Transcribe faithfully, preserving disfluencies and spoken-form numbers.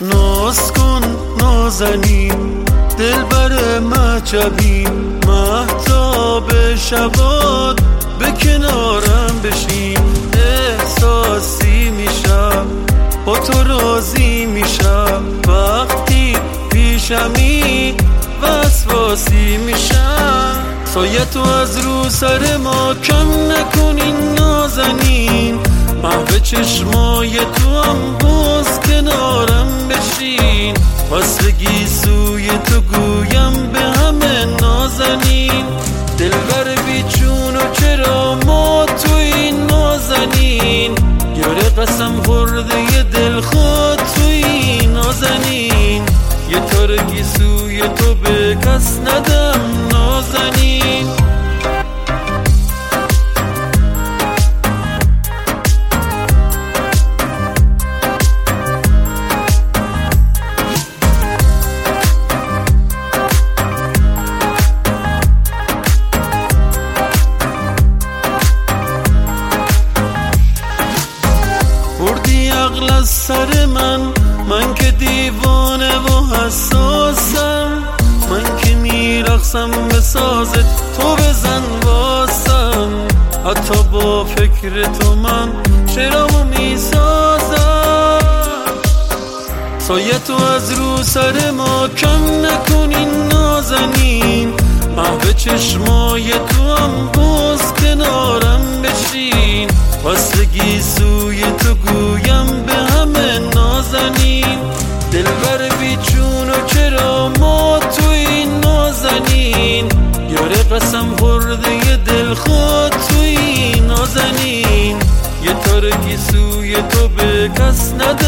ناز کن نازنین دلبر مهجبی مهتاب شبات به کنارم بشین احساسی میشم با تو راضی میشم وقتی پیشمی وسواسی میشم سایه تو از رو سر ما کم نکنین نازنین محو چشمای تو هم باز کنارم بشین وصلگی سوی تو گویم به همه نازنین دلبر بیچون و چرا ما تو این نازنین یاره قسم خورده یه دل خود تو این نازنین یه تارگی سوی تو به کس ندم نازنین بردی عقل از سر من من که دیوانه و حساسم من که میرقصم به سازت تو بزن واسم حتی با فکر تو من شعرامو میسازم سایه تو از رو سر ما کم نکنین نازنین محو چشمای تو هم باز کنارم بشین وصلگی سوی تو گویم به همه نازنین دلبر بیچون و چرا ما تو این نازنین یاره قسم خورده یه دل خود تو این نازنین یه تارگی سوی تو به کس ندم